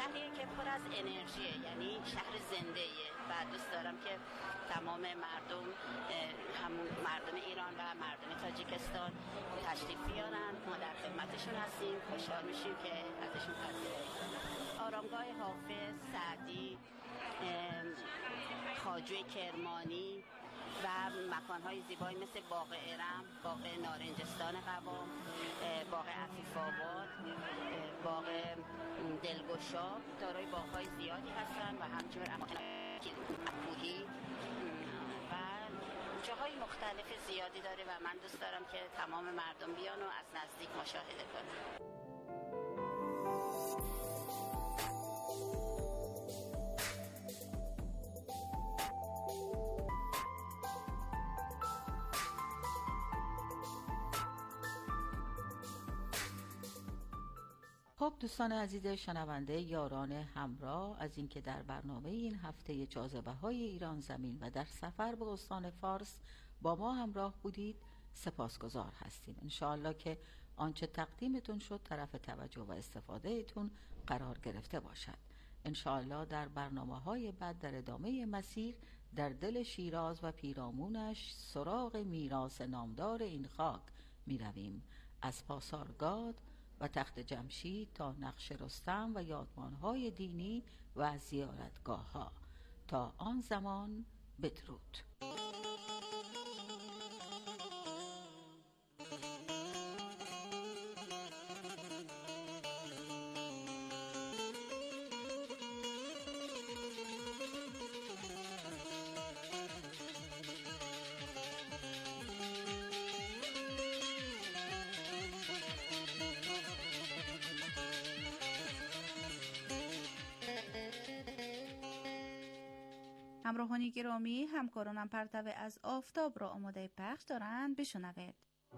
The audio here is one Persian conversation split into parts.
شهریه که پر از انرژیه، یعنی شهر زنده‌ایه و دوست دارم که تمام مردم، هم مردم ایران و مردم تاجیکستان تشریف بیارن. ما در خدمتشون هستیم، خوشحال میشیم که ازشون پذیرایی کنیم. آرامگاه حافظ، سعدی، خواجوی کرمانی و مکان‌های زیبایی مثل باغ ارم، باغ نارنجستان قوام، باغ عفیف آباد، باغ دلگشا دارای باغ‌های زیادی هستن و همچنین اماکن کوهی و جاهای مختلف زیادی داره و من دوست دارم که تمام مردم بیان و از نزدیک مشاهده کنن. خب دوستان عزیز شنونده، یاران همراه، از اینکه در برنامه این هفته جاذبه‌های ایران زمین و در سفر به استان فارس با ما همراه بودید سپاسگزار هستیم. انشاءالله که آنچه تقدیمتون شد طرف توجه و استفاده ایتون قرار گرفته باشد. انشاءالله در برنامه‌های بعد در ادامه مسیر در دل شیراز و پیرامونش سراغ میراث نامدار این خاک می رویم، از پاسارگاد و تخت جمشید تا نقش رستم و یادمانهای دینی و زیارتگاه ها. تا آن زمان بدرود. همراهان گرامی، همکارانم پرتو از آفتاب را آماده پخش دارند، بشنوید.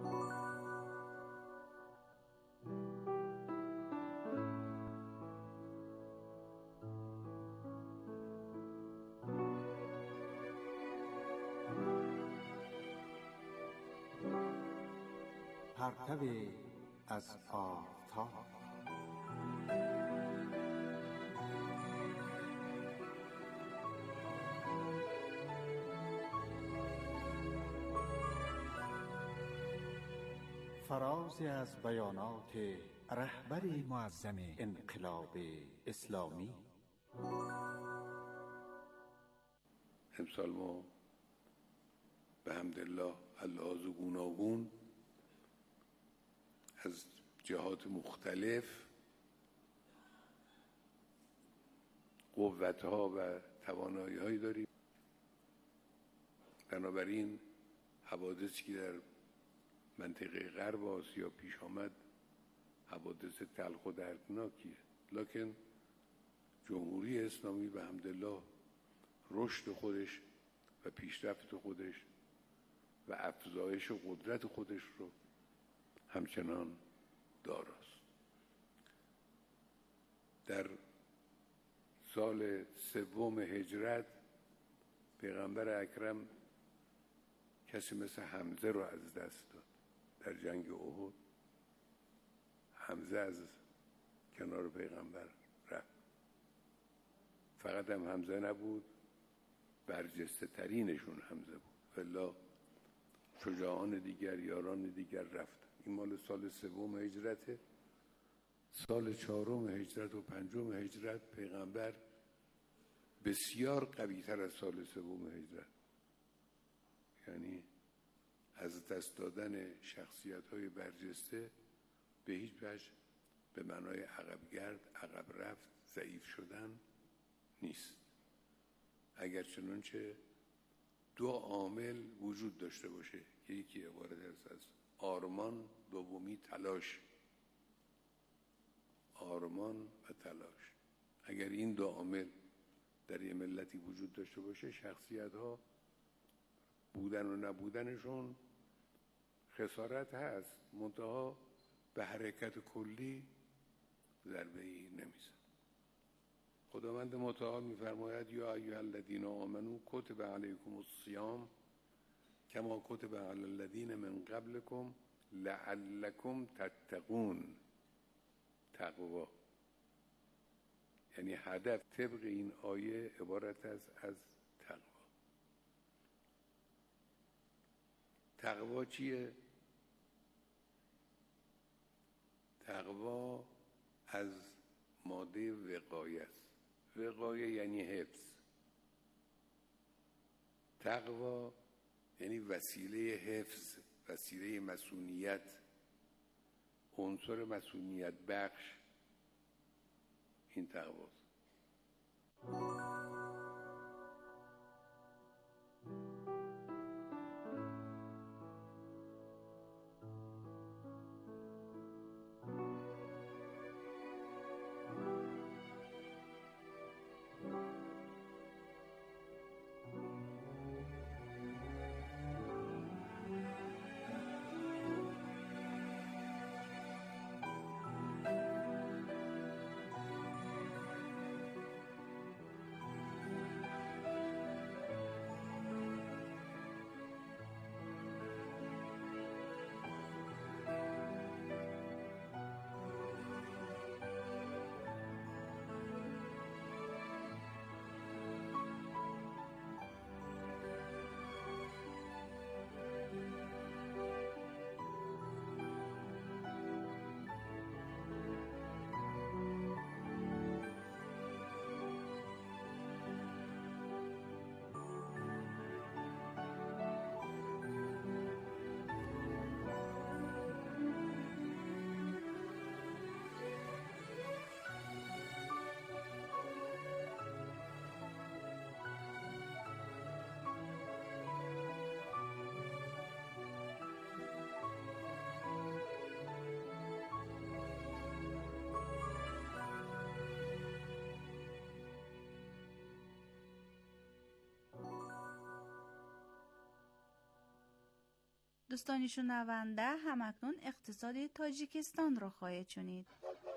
پرتو از آفتاب. فرازی از بیانات رهبر معظم انقلاب اسلامی. امسال ما به حمدالله اللحاظ گوناگون از جهات مختلف قوت‌ها و توانایی‌هایی داریم. بنابراین حوادثی که در منطقه غرب آسیا پیش آمد حوادث تلخ و دردناکیه، لکن جمهوری اسلامی به حمدالله رشد خودش و پیشرفت خودش و افزایش قدرت خودش رو همچنان داراست. در سال 3 هجرت پیغمبر اکرم کسی مثل حمزه رو از دست داد در جنگ احد. حمزه از کنار پیغمبر رفت. فقط هم حمزه نبود، برجسته ترینشون حمزه بود، ولی شجاعان دیگر، یاران دیگر رفتن. این مال سال 3 هجرته. سال 4 هجرت و 5 هجرت پیغمبر بسیار قوی تر از سال 3 هجرت، یعنی از دست دادن شخصیت‌های برجسته به هیچ وجه به معنای عقب رفت، ضعیف شدن نیست. اگر چنانچه 2 عامل وجود داشته باشه که یکی عبارت است از آرمان، دومی تلاش. آرمان و تلاش. اگر این 2 عامل در یه ملتی وجود داشته باشه، شخصیت‌ها بودن و نبودنشون خسارت هست، منتها به حرکت کلی ضربه‌ای نمیزن. خداوند متعال می‌فرماید یا ایها الذین آمنوا کتب علیکم الصیام کما کتب علی الذین من قبلکم لعلکم تتقون. تقوا یعنی هدف طبق این آیه عبارت است از تقوا. تقوا چیه؟ تقوا از ماده وقایه است. وقایه یعنی حفظ. تقوا یعنی وسیله حفظ، وسیله مسئولیت، عنصر مسئولیت بخش. این تقواست. دوستان شنونده، همکنون اقتصاد تاجیکستان را خواهید شنید.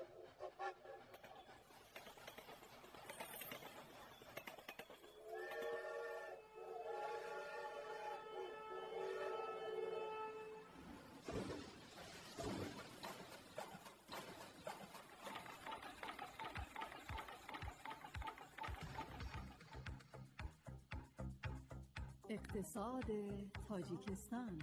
اقتصاد تاجیکستان.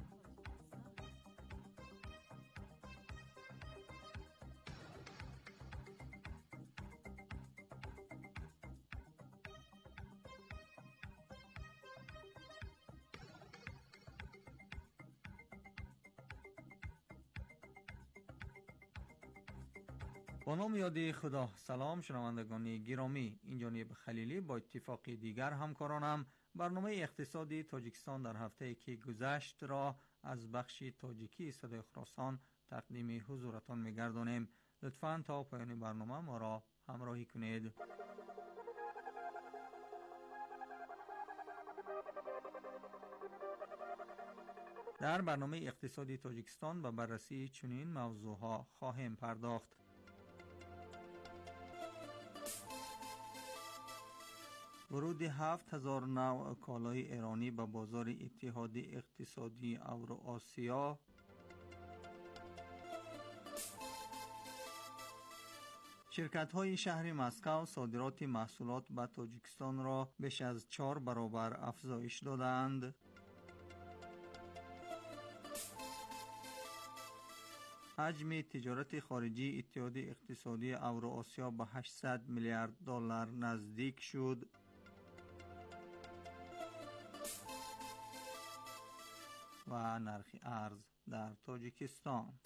با نام یاد خدا. سلام شنوندگان گرامی، این جانب خلیلی با اتفاق دیگر همکارانم برنامه اقتصادی تاجیکستان در هفته که گذشت را از بخش تاجیکی صدای خراسان تقدیم حضورتان می‌گردانیم. لطفاً تا پایان برنامه ما را همراهی کنید. در برنامه اقتصادی تاجیکستان به بررسی چنین موضوعها خواهیم پرداخت. ورود 7000 نوع کالای ایرانی به بازار اتحادیه اقتصادی اوراسیا، شرکت‌های شهر مسکو صادرات محصولات به تاجیکستان را بیش از 4 برابر افزایش دادند. حجم تجارت خارجی اتحادیه اقتصادی اوراسیا به 800 میلیارد دلار نزدیک شد. و نرخ ارز در تاجیکستان.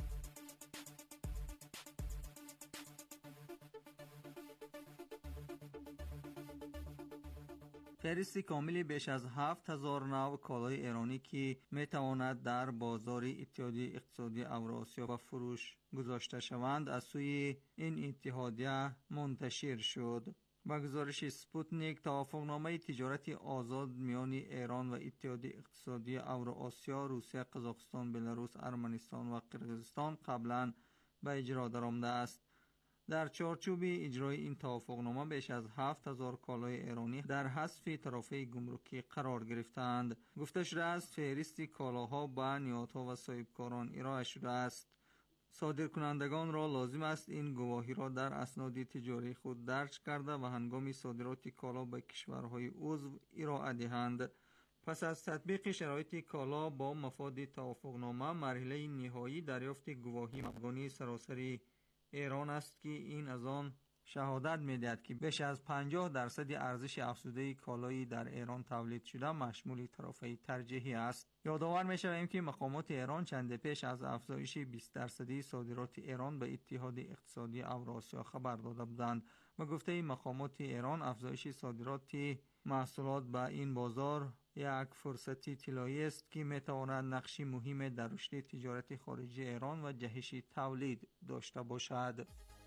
فهرست کاملی بیش از 7000 نوع کالای ایرانی که میتواند در بازار اتحادیه اقتصادی اوراسیا به فروش گذاشته شوند از سوی این اتحادیه منتشر شد. با گزارش سپوتنیک، توافقنامه تجارت آزاد میان ایران و اتحادیه اقتصادی اوراسیا، روسیه، قزاقستان، بلاروس، ارمنستان و قرقیزستان قبلا به اجرا درآمده است. در چارچوب اجرای این توافقنامه بیش از 7000 کالای ایرانی در حذف طرفه گمرکی قرار گرفتند. گفته شده است فهرست کالاها به نهادها و صاحبکاران ارائه شده است. صادرکنندگان را لازم است این گواهی را در اسناد تجاری خود درج کرده و هنگام صادرات کالا به کشورهای عضو ارائه دهند. پس از تطبیق شرایط کالا با مفاد توافقنامه، مرحله نهایی دریافت گواهی افغانی سراسری ایران است که این از آن شهادت می‌دهد که بیش از 50% ارزش افزوده کالایی در ایران تولید شده مشمول طرفه ترجیحی است. یادآور می‌شویم که مقامات ایران چند پیش از افزایش 20% صادرات ایران به اتحاد اقتصادی اوراسیا خبر داده بودند و گفته مقامات ایران افزایش صادرات محصولات به این بازار یک فرصتی طلایی است که می‌تواند نقشی مهم در رشد تجارت خارجی ایران و جهش تولید داشته باشد.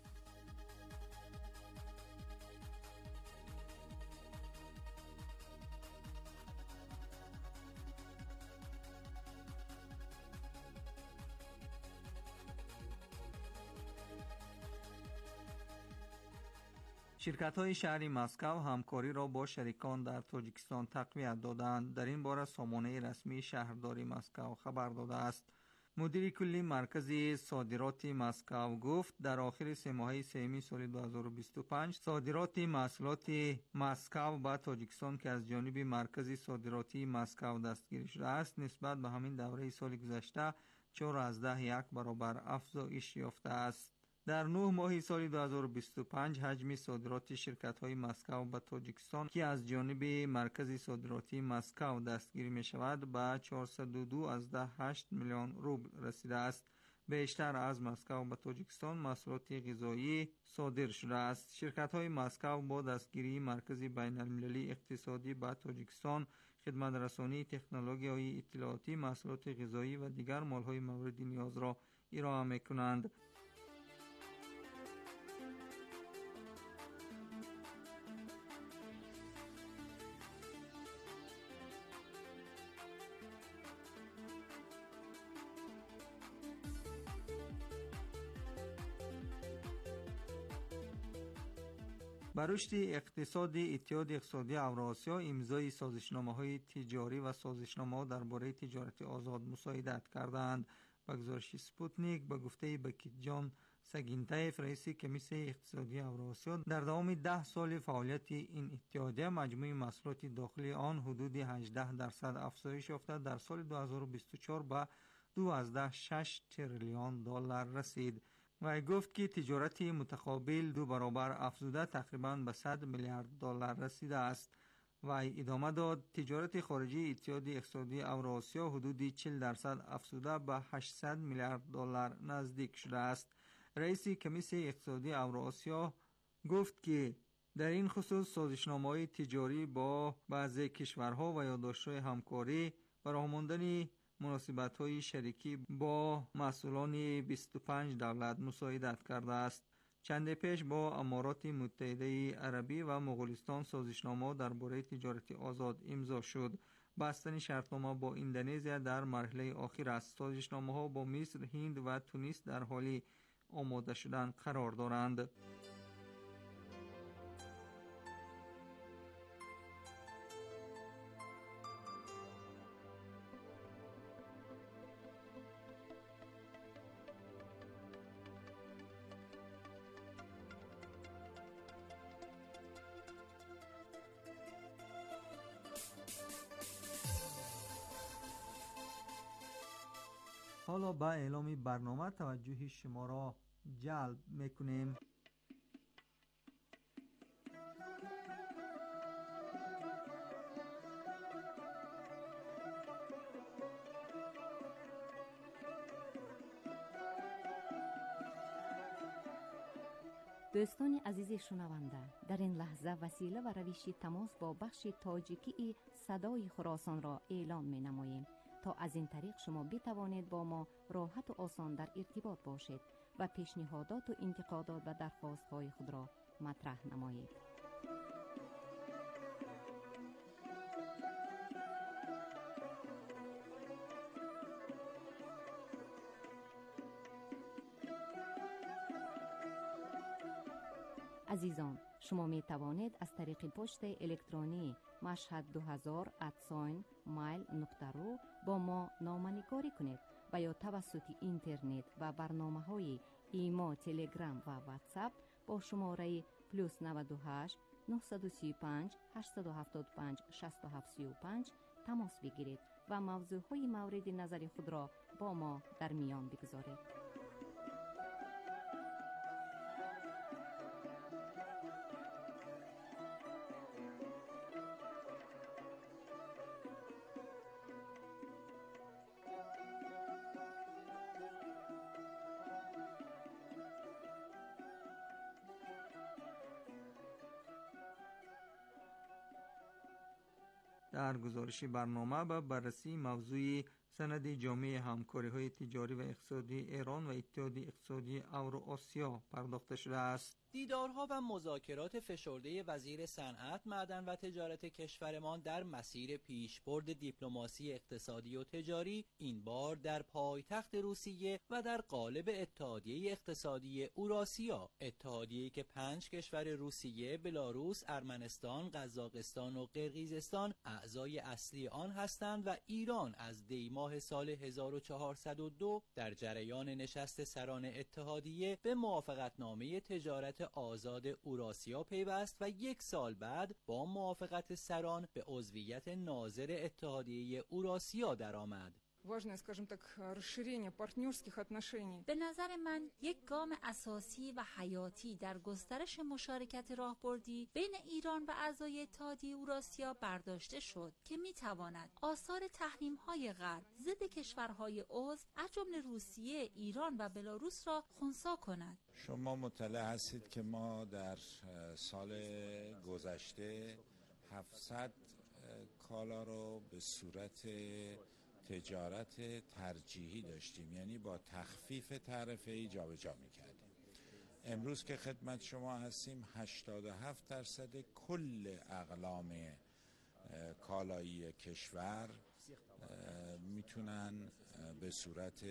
شرکت‌های شهری مسکو همکاری را با شریکان در تاجیکستان تقویت دادند. در این باره سامانه رسمی شهرداری مسکو خبر داده است. مدیر کلی مرکز صادرات مسکو گفت در آخر سه ماهه سوم سال 2025 صادرات محصولات مسکو به تاجیکستان که از جانب مرکز صادراتی مسکو دستگیری شده است نسبت به همین دوره سال گذشته 4.1 برابر افزایش یافته است. در 9 ماه سال 2025 حجم صادرات شرکت‌های مسکو به تاجیکستان که از جانب مرکز صادراتی مسکو دستگیری می‌شود به 402.8 میلیون روبل رسیده است. بیشتر از مسکو به تاجیکستان محصولات غذایی صادر شده است. شرکت‌های مسکو با دستگیری مرکز بین‌المللی اقتصادی به تاجیکستان خدمت‌رسانی تکنولوژی‌های اطلاعاتی، محصولات غذایی و دیگر مال‌های مورد نیاز را ارائه می‌کنند. بر رشد اقتصاد اتحاد اقتصادی اوراسیا امضای سازشنامه‌های تجاری و سازشنامه‌ها درباره تجارت آزاد مساعدت کردند. به گزارش سپوتنیک به گفته بکیت جان سگینتایف رئیس کمیسیون اقتصادی اوراسیا در دوام 10 سال فعالیت این اتحادیه مجموع محصولات داخلی آن حدود 18% افزایش یافته در سال 2024 به 2.6 تریلیون دلار رسید. و گفت که تجارت متقابل 2 برابر افزوده تقریباً به 100 میلیارد دلار رسیده است. و ادامه داد تجارت خارجی اتحاد اقتصادی اوراسیا حدود 40% افزوده به 800 میلیارد دلار نزدیک شده است. رئیس کمیسیون اقتصادی اوراسیا گفت که در این خصوص سازشنامه‌های تجاری با بعضی کشورها و یادداشت‌های همکاری برای ماندن مناسبت‌های شریکی با مسئولان 25 دولت مساعدت کرده است. چند پیش با امارات متحده عربی و مغولستان سازشنامه درباره تجارت آزاد امضا شد. بستن شرطنامه با اندونزیا در مرحله آخر است. سازشنامه‌ها با مصر، هند و تونس در حال آماده شدن قرار دارند. حالا با اعلام برنامه توجه شما را جلب میکنیم. دوستان عزیز شنونده، در این لحظه وسیله و روش تماس با بخش تاجیکی صدای خراسان را اعلام می نماییم تا از این طریق شما بتوانید با ما راحت و آسان در ارتباط باشید و پیشنهادات و انتقادات و درخواست‌های خود را مطرح نمایید. عزیزان، شما می توانید از طریق پست الکترونی مشهد 2000@mail.ru با ما نامه‌نگاری کنید و یا توسط اینترنت و برنامه‌های ایما، تلگرام و واتساپ با شماره +98 935 875 6735 تماس بگیرید و موضوعهای مورد نظر خود را با ما در میان بگذارید. در گزارش برنامه به بررسی موضوع سند جامع همکاری‌های تجاری و اقتصادی ایران و اتحادیه اقتصادی اوراسیا پرداخته شده است. دیدارها و مذاکرات فشرده وزیر صنعت، معدن و تجارت کشورمان در مسیر پیشبرد دیپلماسی اقتصادی و تجاری این بار در پایتخت روسیه و در قالب اتحادیه اقتصادی اوراسیا، اتحادیه‌ای که 5 کشور روسیه، بلاروس، ارمنستان، قزاقستان و قرقیزستان اعضای اصلی آن هستند و ایران از دی ماه سال 1402 در جریان نشست سران اتحادیه به موافقتنامه تجارت آزاد اوراسیا پیوست و 1 سال بعد با موافقت سران به عضویت ناظر اتحادیه اوراسیا درآمد. به نظر من یک گام اساسی و حیاتی در گسترش مشارکت راهبردی بین ایران و اعضای اتحادیه اوراسیا برداشته شد که میتواند آثار تحریم‌های غرب ضد کشورهای عضو از جمله روسیه، ایران و بلاروس را خنثی کند. شما مطلع هستید که ما در سال گذشته 700 کالا رو به صورت تجارت ترجیحی داشتیم، یعنی با تخفیف تعرفه‌ای جابجا می‌کردیم. امروز که خدمت شما هستیم 87% کل اقلام کالایی کشور میتونن به صورت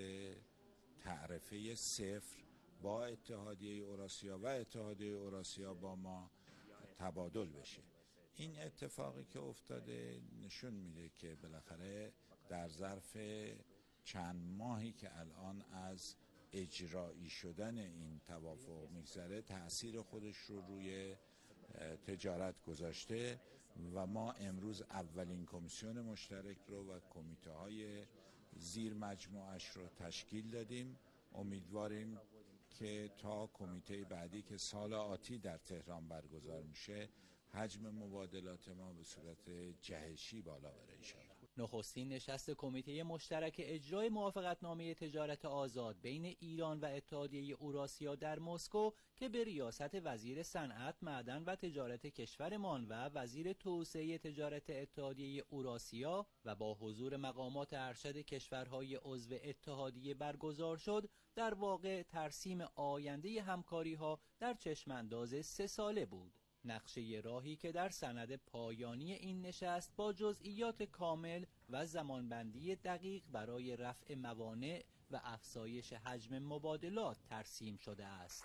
تعرفه صفر با اتحادیه اوراسیا و اتحادیه اوراسیا با ما تبادل بشه. این اتفاقی که افتاده نشون میده که بالاخره در ظرف چند ماهی که الان از اجرایی شدن این توافق میگذره تأثیر خودش رو روی تجارت گذاشته و ما امروز اولین کمیسیون مشترک رو و کمیته های زیر مجموعش رو تشکیل دادیم. امیدواریم که تا کمیته بعدی که سال آتی در تهران برگزار میشه حجم مبادلات ما به صورت جهشی بالا بره انشاءالله. نخستین نشست کمیته مشترک اجرای موافقتنامه تجارت آزاد بین ایران و اتحادیه اوراسیا در مسکو که به ریاست وزیر صنعت، معدن و تجارت کشورمان و وزیر توسعه تجارت اتحادیه اوراسیا و با حضور مقامات ارشد کشورهای عضو اتحادیه برگزار شد، در واقع ترسیم آینده همکاری‌ها در چشمانداز 3 ساله بود. نقشه راهی که در سند پایانی این نشست با جزئیات کامل و زمانبندی دقیق برای رفع موانع و افزایش حجم مبادلات ترسیم شده است.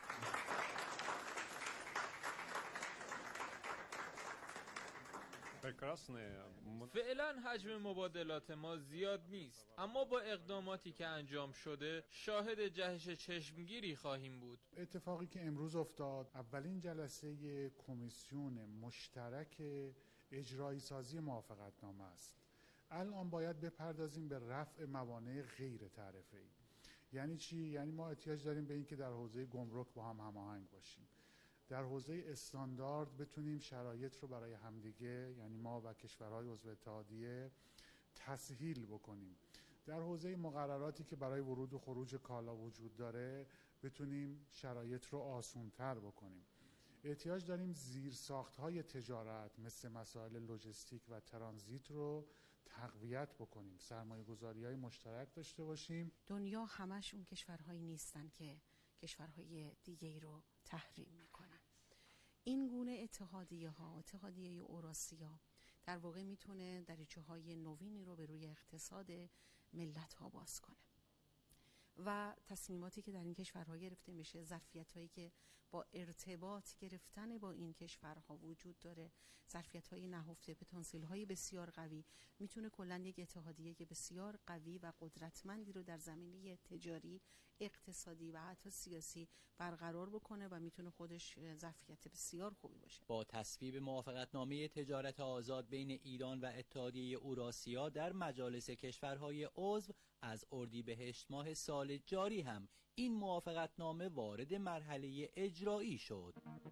فعلا حجم مبادلات ما زیاد نیست، اما با اقداماتی که انجام شده شاهد جهش چشمگیری خواهیم بود. اتفاقی که امروز افتاد اولین جلسه کمیسیون مشترک اجرایی سازی موافقتنامه است. الان باید بپردازیم به رفع موانع غیر تعرفه‌ای. یعنی چی؟ یعنی ما احتیاج داریم به این که در حوزه گمرک با هم هماهنگ باشیم. در حوزه استاندارد بتونیم شرایط رو برای همدیگه، یعنی ما و کشورهای عضو اتحادیه، تسهیل بکنیم. در حوزه مقرراتی که برای ورود و خروج کالا وجود داره بتونیم شرایط رو آسان‌تر بکنیم. احتیاج داریم زیرساخت‌های تجارت مثل مسائل لوجستیک و ترانزیت رو تقویت بکنیم، سرمایه‌گذاری‌های مشترک داشته باشیم. دنیا همشون کشورهایی نیستن که کشورهای دیگه‌ای رو تحریم میکنن. این گونه اتحادیه اوراسیا در واقع میتونه دریچه‌های نوینی رو به روی اقتصاد ملت‌ها باز کنه و تصمیماتی که در این کشورها گرفته میشه، ظرفیت‌هایی که با ارتباط گرفتن با این کشورها وجود داره، ظرفیت‌های نهفته، پتانسیل‌های بسیار قوی، میتونه کلاً یک اتحادیه بسیار قوی و قدرتمندی رو در زمینه تجاری، اقتصادی و حتی سیاسی برقرار بکنه و میتونه خودش ظرفیت بسیار خوبی باشه. با تصویب موافقتنامه تجارت آزاد بین ایران و اتحادیه اوراسیا در مجالس کشورهای عضو، از اردیبهشت ماه سال جاری هم این موافقتنامه وارد مرحله اجرایی شد.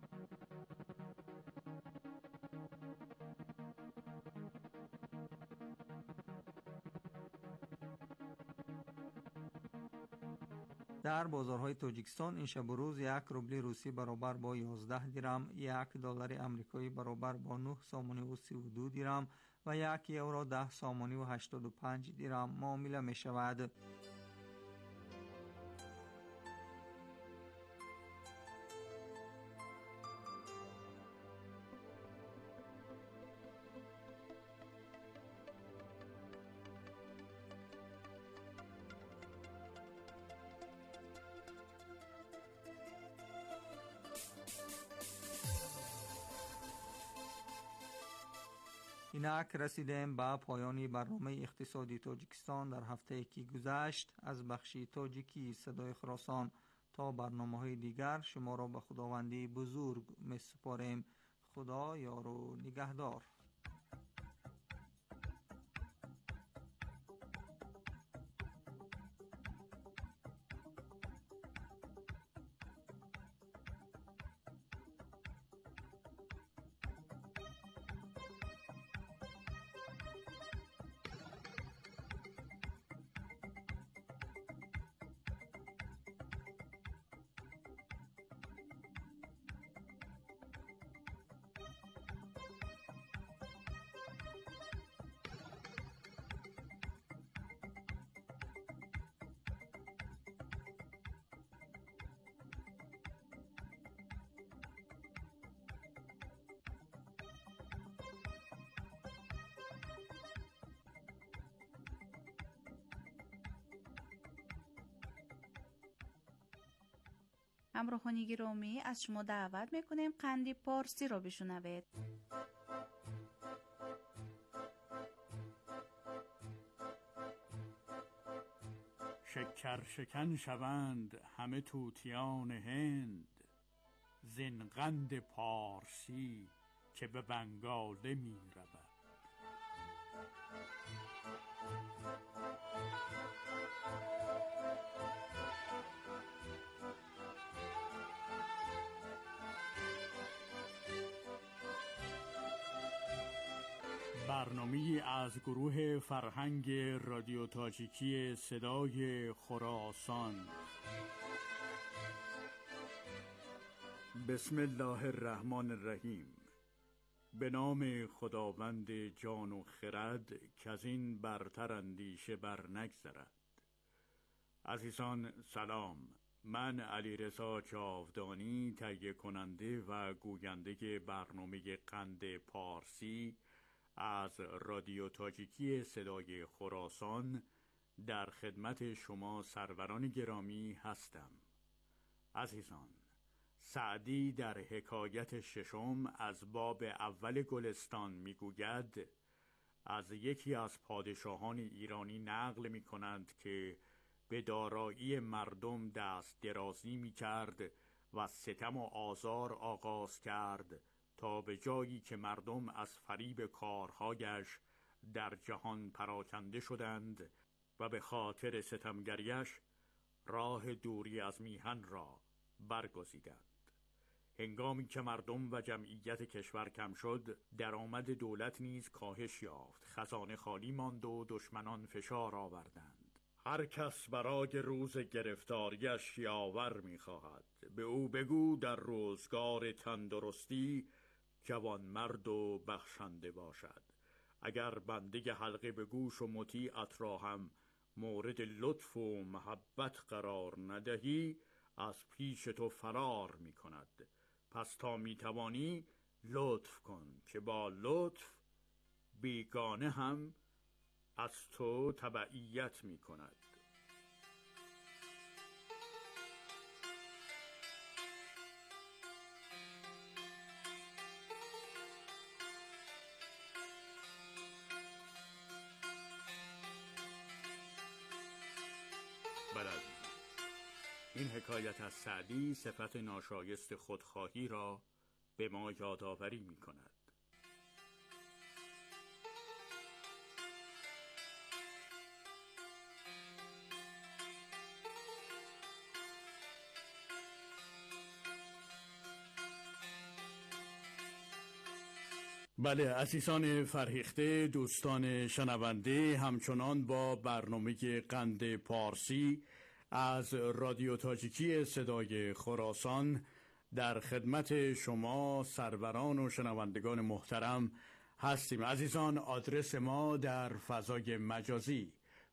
در بازارهای تاجیکستان این شب و روز 1 روبل روسی برابر با 11 درم، 1 دلار آمریکایی برابر با 9 سامانی و 32 درم و 1 یورو 10 سامانی و 85 درم معامله می شود. اینک رسیدیم به پایان برنامه اقتصادی تاجیکستان در هفته که گذشت. از بخش تاجیکی صدای خراسان تا برنامه‌های دیگر شما را به خداوندی بزرگ می‌سپاریم. خدا یار و نگهدار. همراهان گرامی، از شما دعوت میکنیم قندی پارسی رو بشنوید. شکر شکن شوند همه طوطیان هند، زین قند پارسی که به بنگاله می رود. برنامه‌ای از گروه فرهنگ رادیو تاجیکی صدای خراسان. بسم الله الرحمن الرحیم. به نام خداوند جان و خرد که از این برتر اندیشه بر نگذرد. عزیزان سلام. من علیرضا جاودانی تهیه کننده و گوینده برنامه قند پارسی از رادیو تاجیکی صدای خراسان در خدمت شما سروران گرامی هستم. عزیزان، سعدی در حکایت ششم از باب اول گلستان میگوید از یکی از پادشاهان ایرانی نقل می کنند که به دارایی مردم دست درازی می کرد و ستم و آزار آغاز کرد تا به جایی که مردم از فریب کارهایش در جهان پراکنده شدند و به خاطر ستمگریش راه دوری از میهن را برگزیدند. هنگامی که مردم و جمعیت کشور کم شد، درآمد دولت نیز کاهش یافت، خزانه خالی ماند و دشمنان فشار آوردند. هر کس برای روز گرفتاریش یاور می‌خواهد، به او بگو در روزگار تندرستی جوان مرد و بخشنده باشد. اگر بنده حلقه به گوش و مطیعت را هم مورد لطف و محبت قرار ندهی، از پیش تو فرار می کند. پس تا می توانی لطف کن که با لطف بیگانه هم از تو تبعیت می کند. این حکایت از سعدی صفت ناشایست خودخواهی را به ما یادآوری می کند. بله عزیزان فرهیخته، دوستان شنونده، همچنان با برنامه قند پارسی از رادیو تاجیکی صدای خراسان در خدمت شما سروران و شنوندگان محترم هستیم. عزیزان، آدرس ما در فضای مجازی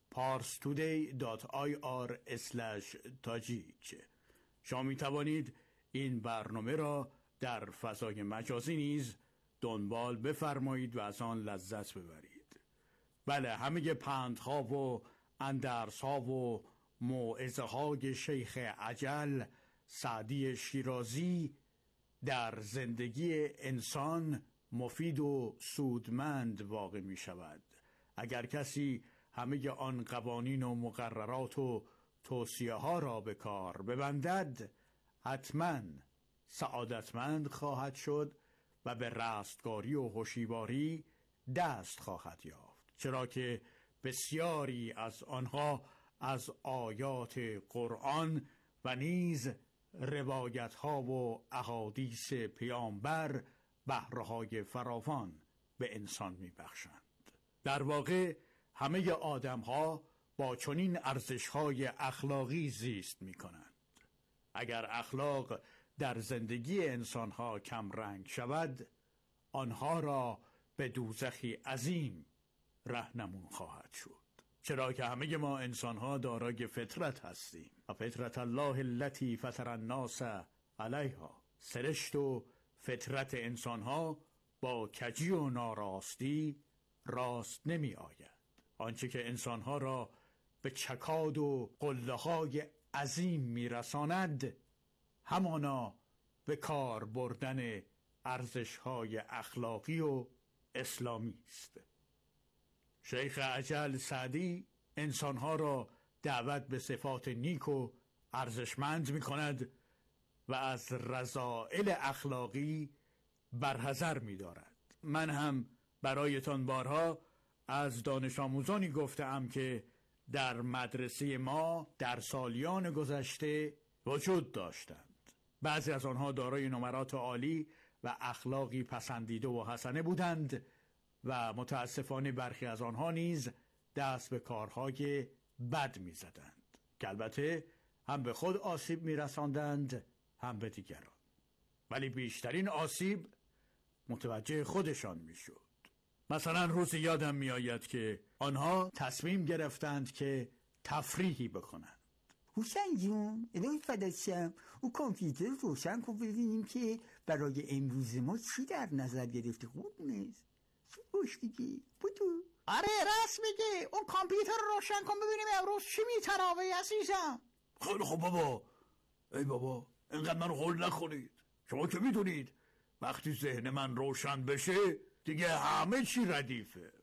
parstoday.ir/tajik. شما می توانید این برنامه را در فضای مجازی نیز دنبال بفرمایید و از آن لذت ببرید. بله، همه پندها و اندرسها و موعظه های شیخ عجل سعدی شیرازی در زندگی انسان مفید و سودمند واقع می شود اگر کسی همه آن قوانین و مقررات و توصیه ها را به کار ببندد. حتما سعادتمند خواهد شد و به رستگاری و هوشیاری دست خواهد یافت، چرا که بسیاری از آنها از آیات قرآن و نیز روایت ها و احادیث پیامبر بهره‌های فراوان به انسان می بخشند. در واقع همه آدم ها با چنین ارزش های اخلاقی زیست می کنند. اگر اخلاق در زندگی انسان ها کم رنگ شود، آنها را به دوزخی عظیم راهنمون خواهد شد، چرا که همه ما انسان ها دارای فطرت هستیم و فطرت الله التي فطر الناس علیها. سرشت و فطرت انسان ها با کجی و ناراستی راست نمی آید. آنچه که انسان ها را به چکاد و قله های عظیم می رساند، همانا به کار بردن ارزش های اخلاقی و اسلامی است. شیخ عجل سعدی انسانها را دعوت به صفات نیک و ارزشمند می کند و از رذائل اخلاقی برحذر می دارد. من هم برایتان بارها از دانش آموزانی گفتم که در مدرسه ما در سالیان گذشته وجود داشتند. بعضی از آنها دارای نمرات عالی و اخلاقی پسندیده و حسنه بودند و متاسفانه برخی از آنها نیز دست به کارهای بد می زدند که البته هم به خود آسیب می رساندند هم به دیگران، ولی بیشترین آسیب متوجه خودشان می شد. مثلا روزی یادم می آید که آنها تصمیم گرفتند که تفریحی بکنند. حسین جون الهی فدات شم، او کامپیوتر روشن کن ببینیم که برای امروز ما چی در نظر گرفته. قربونت باش دیگه، بودو. آره راست میگه، اون کامپیوتر رو روشن کن ببینیم امروز چی میتراوه عزیزم. خیلی خب بابا. ای بابا اینقدر من هول نخورید. شما که میدونید وقتی ذهن من روشن بشه دیگه همه چی ردیفه.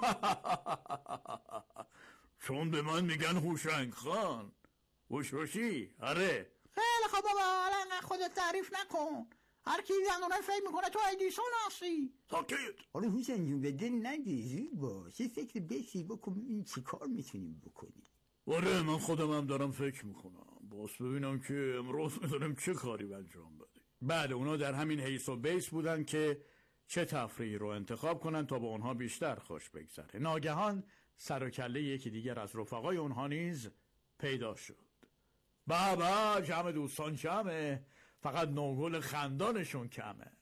چون به من میگن هوشنگ خان. هوشوشی؟ آره. خیلی خب بابا، الان خودت تعریف نکن. هر کی زنونه فکر میکنه تو ایدیسون هستی. ساکت. آره حسین جون به دل نگیر، زود باش، یه فکر بسی بکن ببین چی کار میتونیم بکنیم. آره من خودم هم دارم فکر میکنم، باز ببینم که امروز میتونم چه کاری انجام بدیم. بله اونا در همین حیث و بیس بودن که چه تفریحی رو انتخاب کنن تا به اونها بیشتر خوش بگذره. ناگهان سر و کله یکی دیگر از رفقای اونها نیز پیدا شد. بابا جمع دوستان جمعه، فقط نوگل خندانشون کمه.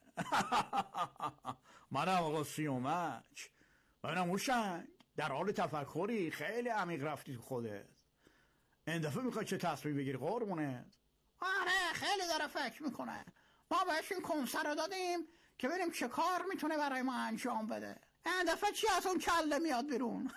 منم آقا سیومک. ببینم هوشنگ در حال تفکری خیلی عمیق رفتی تو خودت. این دفعه میخوای چه تصمیم بگیری قربونت؟ آره خیلی داره فکر میکنه. ما بهش این کنسر رو دادیم که ببینیم چه کار میتونه برای ما انجام بده. این دفعه چی از اون کله میاد بیرون؟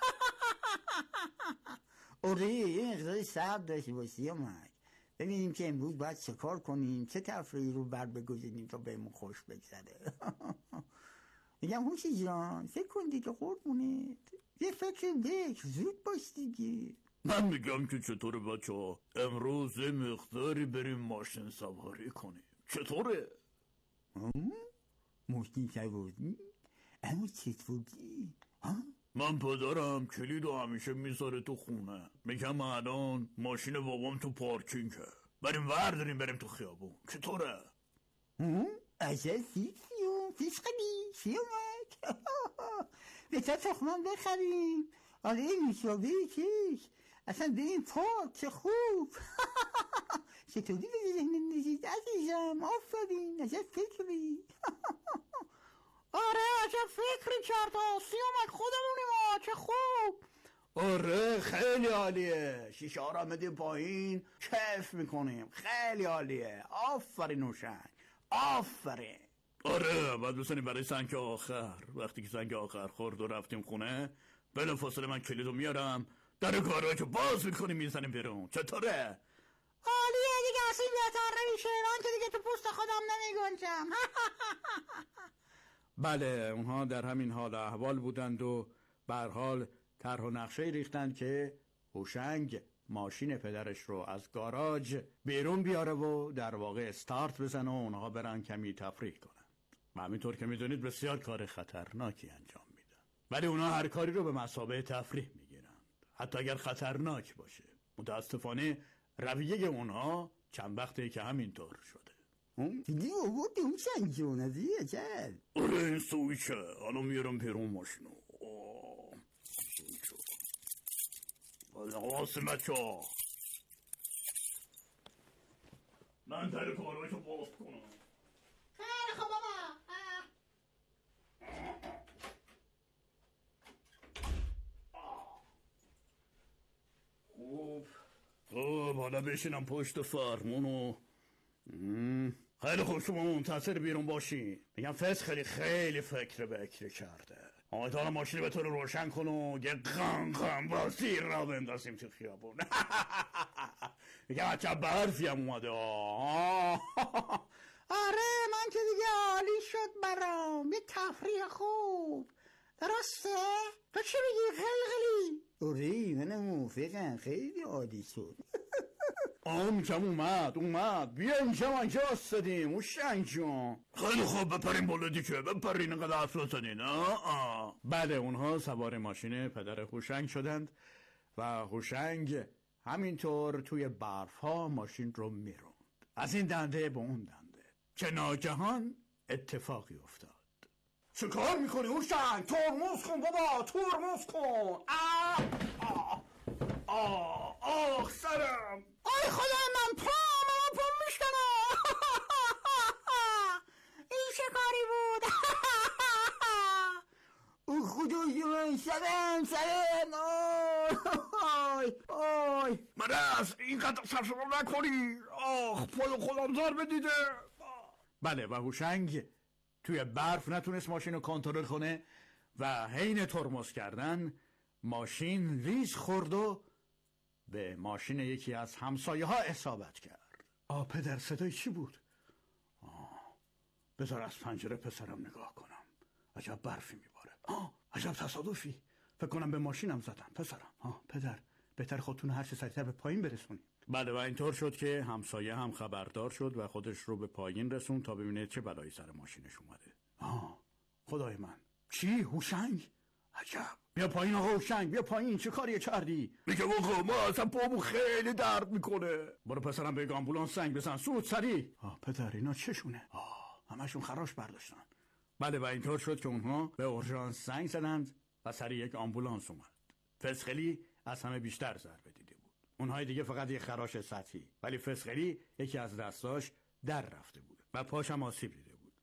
آره یه مقدار صبر داشتی با سیومک، ببینیم که امروز باید چه کار کنیم، چه تفریحی رو بر بگذاریم تا بهمون خوش بگذره. میگم هوشی جان فکر کن دیگه قربونت، یه فکر زود باش دیگه. من میگم که چطوره بچه‌ها امروز مقداری بریم ماشین سواری کنیم. چطوره؟ ماشین سواری؟ اما چطوری؟ من پدرم کلیدو همیشه میذاره تو خونه. میگم الان ماشین بابام تو پارکینگه، بریم ورداریم بریم تو خیابون. چطوره؟ عجب فیسقلی چی اومد؟ بهتر تخمان بخریم. آره نوشابه کش اصلا بریم پارک. چه خوب. چطوری به ذهن نزید عزیزم؟ آفرین عجب فکری. آره عجب فکری کرد. سیامک خودمونیم. چه خوب. آره خیلی عالیه. شیشه ها را میدیم پایین کیف میکنیم. خیلی عالیه. آفرین هوشنگ آفرین. آره بعد بسنیم برای سنگ آخر. وقتی که سنگ آخر خورد و رفتیم خونه بلافاصله من کلیدو میارم در گاراژو باز میکنیم میزنیم بیرون. چطوره؟ عالیه دیگه. اصلا بهتر نمیشه. من که دیگه تو پوست خودم نمیگنجم. بله اونها در همین حال احوال بودند و به هر حال طرح و نقشه ریختند که هوشنگ ماشین پدرش رو از گاراژ بیرون بیاره و در واقع استارت بزنه و اونها برن کمی تفریح کنن. و همینطور که میدونید بسیار کار خطرناکی انجام میدن، ولی اونها هر کاری رو به مثابه تفریح میگیرن حتی اگر خطرناک باشه. متاسفانه رویه اونها چند وقته که همینطور شده. دیگه آورد هوشنگ جون از این عجب. آره این سویچه. الان میارم بیرون ماشینو. حواسم بچه ها من در کاراشو باز کنم. خیلی خوب بابا. خوب حالا بشینم پشت فرمونو. خیلی خوب شما منتظر بیرون باشین. میگم خیلی فکر بکر کرده. تا ماشین به طور روشن کن و یه غم باسی را بندازیم تو خیابون. میگم عجب برفی هم اومده. آره من که دیگه عالی شد برام. یه تفریح خوب. درسته؟ تو چی میگی خیلی؟ آره منم موافقم. خیلی عالی شد. میگم اومد. بیا اینجا ما اینجا استادیم هوشنگ جون. خیلی خوب بپرین بالا دیگه. بپرین اینقدر اصلا زدین. بله اونها سوار ماشین پدر هوشنگ شدند و هوشنگ همینطور توی برف ها ماشین رو میروند از این دنده به اون دنده که ناگهان اتفاقی افتاد. چه کار میکنی هوشنگ؟ ترمز کن بابا. ترمز کن. آخ سرم. آی خدا من پام میشکنم. این چه کاری بود؟ او خدای من سرم. آی مرز اینقدر سرسرم نکنی. آخ پای خودم زار بدیده. بله و هوشنگ توی برف نتونست ماشین رو کنترل کنه و حین ترمز کردن ماشین ریز خورد و به ماشین یکی از همسایه ها اصابت کرد. پدر صدای چی بود؟ بذار از پنجره پسرم نگاه کنم. عجب برفی میباره. عجب تصادفی. فکر کنم به ماشینم زدن پسرم. پدر بهتر خودتون هر چه سریعتر به پایین برسونید. بله و اینطور شد که همسایه هم خبردار شد و خودش رو به پایین رسون تا ببینه چه بلایی سر ماشینش اومده. خدای من. چی؟ هوشنگ؟ عجب. بیا پایین آقا هوشنگ. بیا پایین. چه کاری کردی؟ میگه آقا ما اصلا پامون خیلی درد میکنه. برو پسرم به آمبولانس زنگ بزن. سود سریع. پدر اینا چشونه؟ همشون خراش برداشتن. بله و اینطور شد که اونها به اورژانس زنگ زدند و سریع یک آمبولانس اومد. فسخلی از همه بیشتر ضربه دیده بود. اونهای دیگه فقط یک خراش سطحی، ولی فسخلی یکی از دستاش در رفته بود و پاش هم آسیب دیده بود.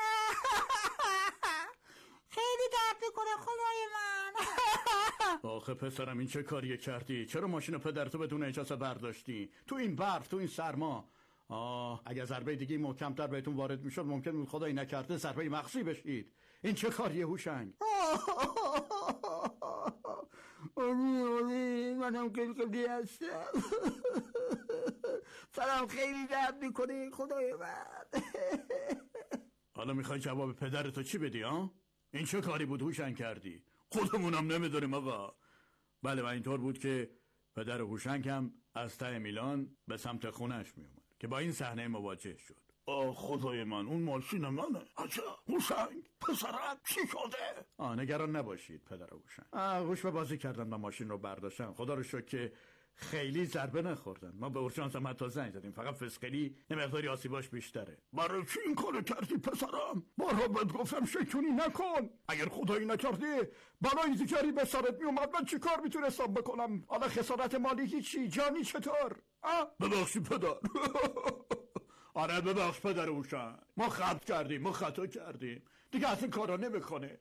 خیلی درد میکنه خدای من. آخه پسرم این چه کاریه کردی؟ چرا ماشین پدرتو بدون اجازه برداشتی؟ تو این برف، تو این سرما. اگه ضربه دیگه محکم‌تر بهتون وارد میشد ممکن بود خدای نکرده ضربه مغزی بشید. این چه کاریه هوشنگ؟ منم کلکلی هستم. سلام خیلی درد میکنه خدای من. حالا میخوای جواب پدرتو چی بدی این چه کاری بود هوشنگ کردی؟ خودمونم نمیدونیم آقا. بله و اینطور بود که پدر هوشنگ هم از ته میلان به سمت خونش می اومد که با این صحنه مواجه شد. خدای من، اون ماشین منه. عجب، هوشنگ پسرت چی شده؟ نگران نباشید پدر هوشنگ. گوش به بازی کردن و ماشین رو برداشتن. خدا رو شکر که خیلی ضربه نخوردن. ما به اورژانس هم حتی زنگ زدیم، فقط فسقلی یه مقداری آسیباش بیشتره. برای چی این کارو کردی پسرم؟ بارها بهت گفتم شیطونی نکن. اگر خدایی نکردی بلای دیگری به سرت میومد، من چی کار میتونستم بکنم؟ حالا خسارت مالی هیچی، جانی چطور؟ ببخشی پدر. آره ببخش پدر هوشنگ، ما خطا کردیم دیگه از این کارا نمیکنه.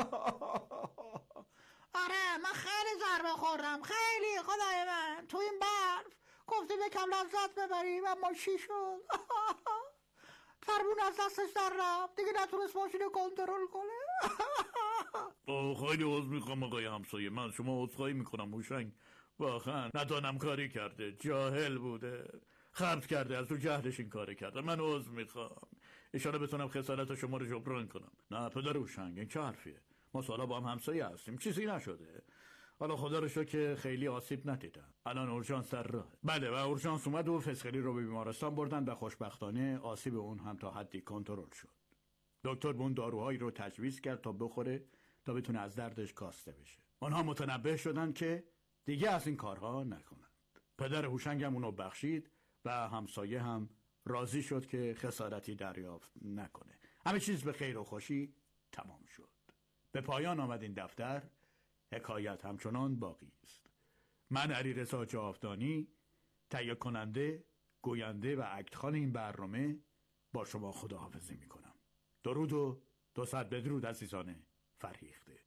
آره من خیلی ضربه خوردم، خیلی خدای من. تو این برف گفتیم یکم لذت ببریم اما چی شد؟ فرمون از دستش در رفت، دیگه نتونست ماشین رو کنترل کنه. خیلی عذر میخوام آقای همسایه، من شما عذرخواهی میکنم. هوشنگ واقعا ندانم کاری کرده، جاهل بوده، خرد کرده، از تو جهلش این کار کرده. من عذر میخوام، اشاره بتونم خسارت شما رو جبران کنم. نه پدر هوشنگ، این چه حرفیه؟ ما سالا با هم همسایه هستیم، چیزی نشده. حالا خدا رو شکر که خیلی آسیب ندیدن. الان اورژانس در راه. بله، و اورژانس اومد و فسقلی رو به بیمارستان بردن و خوشبختانه آسیب اون هم تا حدی کنترل شد. دکتر اون داروهایی رو تجویز کرد تا بخوره تا بتونه از دردش کاسته بشه. اونها متنبه شدن که دیگه از این کارها نکنند. پدر هوشنگ هم اونو بخشید و همسایه هم راضی شد که خسارتی دریافت نکنه. همه چیز به خیر و خوشی تمام شد. به پایان آمد این دفتر. حکایت همچنان باقی است. من علیرضا جاودانی، تهیه کننده، گوینده و اکتخوان این برنامه، با شما خداحافظی میکنم. درود و 200 بدرود عزیزان فرهیخته.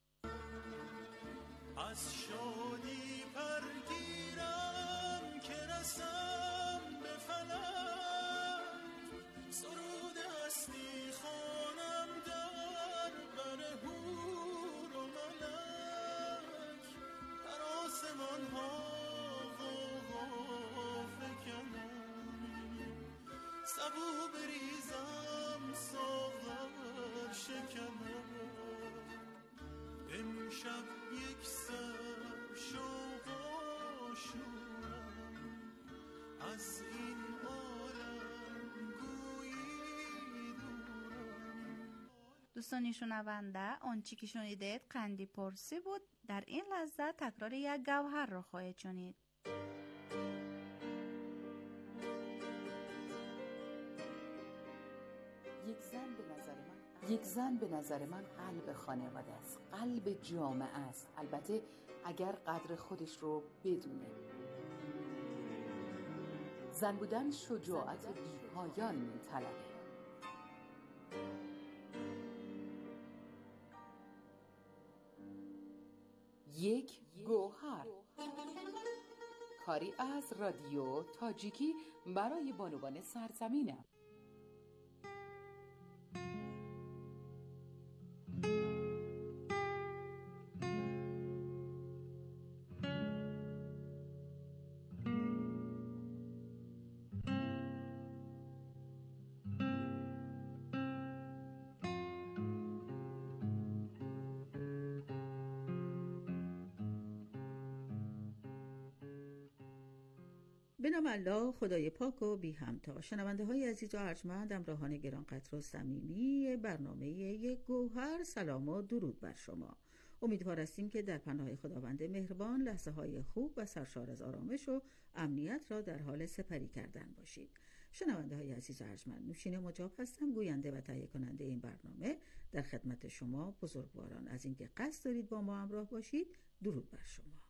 از شادی پرگیرم که رسم به فلک، سرود هستی خوانم در بر هور و ملک، در آسمان ها فکنم، سبو بریزم ساغر شکنم، امشب یک سر شوق آشورم، از این عالم گویی دورم. دوستانی شنونده، آنچه که شنیدید قندی پرسی بود. در این لحظه تکرار یک گوهر را خواهید شنید. یک زن به نظر من قلب خانواده است، قلب جامعه است، البته اگر قدر خودش رو بدونه. زن بودن شجاعت بی‌پایان می‌طلبه. یک گوهر، کاری از رادیو تاجیکی برای بانوان سرزمینم. به نام الله خدای پاک و بی همتا. شنونده های عزیز و ارجمند، همراهان گرانقدر و صمیمی برنامه یک گوهر، سلام و درود بر شما. امیدوار هستیم که در پناه خداوند مهربان لحظه های خوب و سرشار از آرامش و امنیت را در حال سپری کردن باشید. شنونده های عزیز و ارجمند، نوشین مجاب هستم، گوینده و تهیه کننده این برنامه، در خدمت شما بزرگواران. از اینکه قصد دارید با ما همراه باشید، درود بر شما.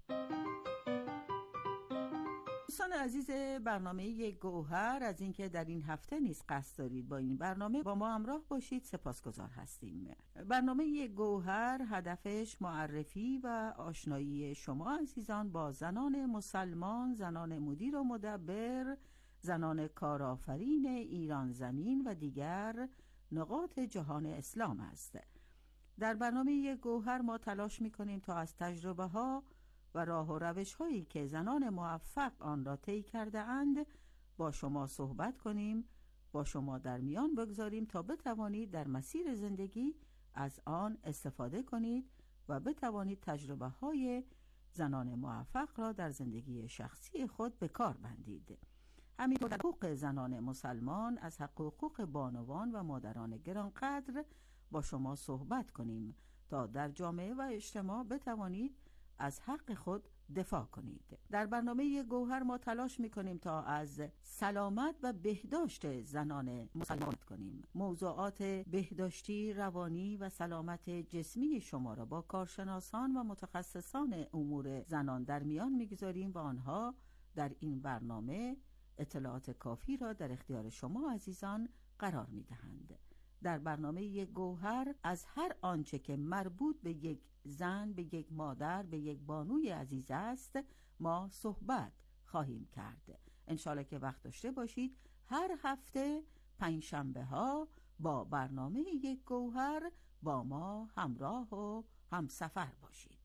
دوستان عزیز برنامه یک گوهر، از اینکه در این هفته نیز قصد دارید با این برنامه با ما همراه باشید سپاسگزار هستیم. برنامه یک گوهر هدفش معرفی و آشنایی شما عزیزان با زنان مسلمان، زنان مدیر و مدبر، زنان کارآفرین ایران زمین و دیگر نقاط جهان اسلام است. در برنامه یک گوهر ما تلاش می‌کنیم تا از تجربه ها و راه و روش هایی که زنان موفق آن را طی کرده اند با شما صحبت کنیم، با شما در میان بگذاریم تا بتوانید در مسیر زندگی از آن استفاده کنید و بتوانید تجربه های زنان موفق را در زندگی شخصی خود به کار بندید. همینطور در حقوق زنان مسلمان از حقوق بانوان و مادران گرانقدر با شما صحبت کنیم تا در جامعه و اجتماع بتوانید از حق خود دفاع کنید. در برنامه گوهر ما تلاش می‌کنیم تا از سلامت و بهداشت زنان مسلمان کنیم. موضوعات بهداشتی، روانی و سلامت جسمی شما را با کارشناسان و متخصصان امور زنان در میان می‌گذاریم و آنها در این برنامه اطلاعات کافی را در اختیار شما عزیزان قرار می‌دهند. در برنامه گوهر از هر آنچه که مربوط به یک زن، به یک مادر، به یک بانوی عزیز است ما صحبت خواهیم کرد. انشالله که وقت داشته باشید هر هفته پنجشنبه ها با برنامه یک گوهر با ما همراه و همسفر باشید.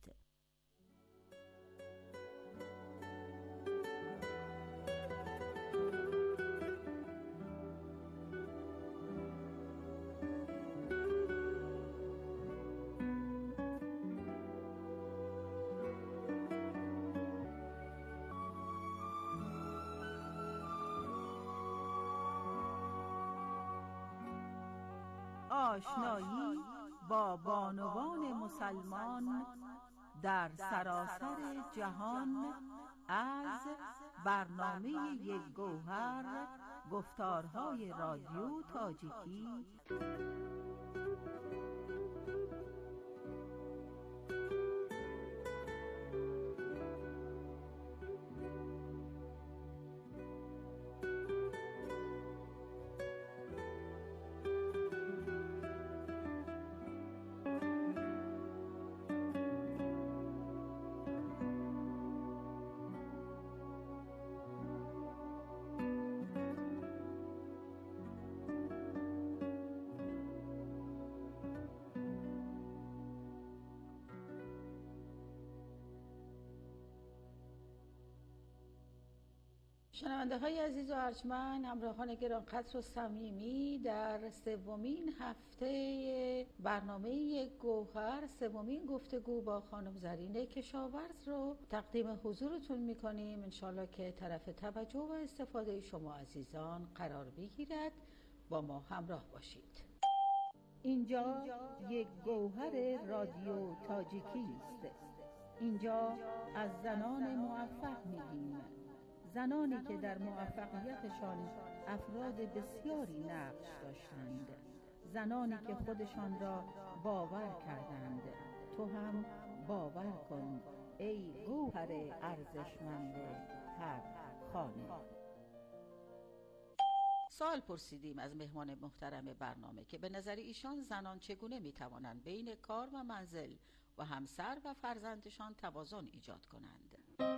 آشنایی با بانوان مسلمان در سراسر جهان از برنامه یک گوهر، گفتارهای رادیو تاجیکی. شنونده های عزیز و ارجمند، همراهان گرانقدر و صمیمی، در سومین هفته برنامه یک گوهر، سومین گفتگو با خانم زرینه کشاورز رو تقدیم حضورتون میکنیم. انشالله که طرف توجه و استفاده شما عزیزان قرار بگیرد. با ما همراه باشید. اینجا یک گوهر رادیو تاجیکی است. اینجا از زنان موفق میگیم، زنانی که در موفقیتشان افراد بسیاری نقش داشتند، زنانی که خودشان را باور کردند. تو هم باور کن ای گوهر ارزشمند هر خانه. سوال پرسیدیم از مهمان محترم برنامه که به نظر ایشان زنان چگونه میتوانند بین کار و منزل و همسر و فرزندشان توازن ایجاد کنند.